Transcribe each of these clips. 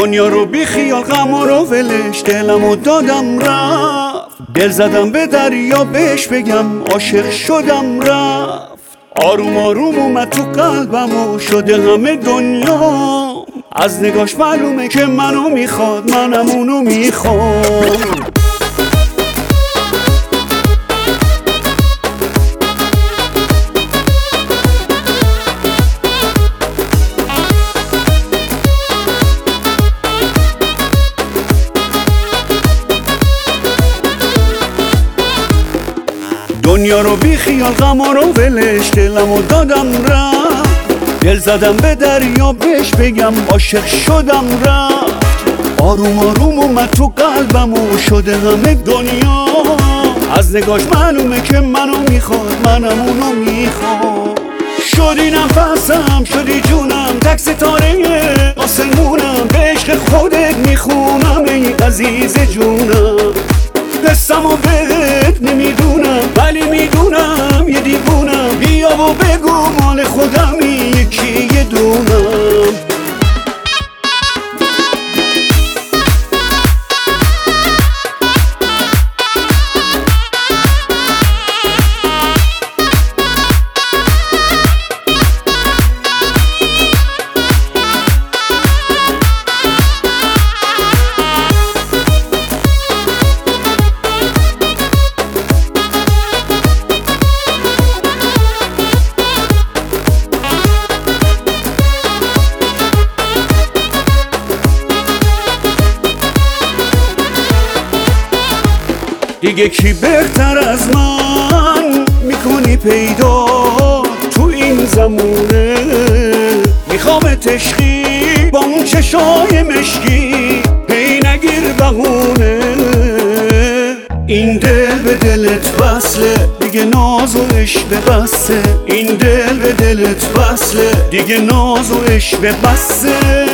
دنیا رو بی خیال غم رو ولش، دلمو دادم رفت. دل زدم به دریا بهش بگم عاشق شدم رفت. آروم آروم اومد تو قلبم و شده همه دنیا. از نگاش معلومه که منو میخواد، منم اونو میخوام. دنیا رو بی خیال غم رو ولش، دلمو دادم رفت. دل زدم به دریا بهش بگم عاشق شدم رفت. آروم آروم اومد تو قلبم و شده همه دنیا. از نگاش معلومه که منو میخواد، منم اونو میخوام. شدی نفسم شدی جونم، تک ستاره آسمونم. به عشق خودت میخونم ای عزیز جونم. قصه‌مو بهت نمیدونم ولی میدونم یه دیوونم. بیا و بگو مال خودمی یکی یه دونم. دیگه کی بهتر از من میکنی پیدا تو این زمونه. میخوامت عشقی با اون چشای مشکی، هی نگیر بهونه. این دل به دلت وصله دیگه ناز و عشق بسه. این دل به دلت وصله دیگه ناز و عشق بسه.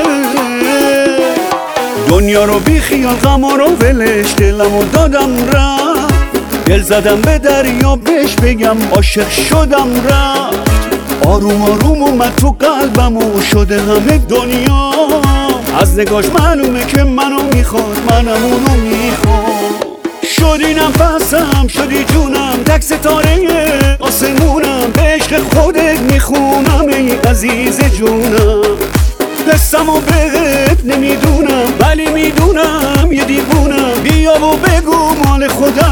دنیا رو بی خیال غم رو ولش، دلمو دادم رفت. دل زدم به دریا بهش بگم عاشق شدم رفت. آروم آروم اومد تو قلبم و شده همه دنیا. از نگاش معلومه که منو میخواد، منم اونو میخوام. شدی نفسم شدی جونم، تک ستاره آسمونم. به عشق خودت میخونم ای عزیز جونم. قصه‌مو بهت نمیدونم ولی میدونم یه دیوونم. بیا و بگو مال خودم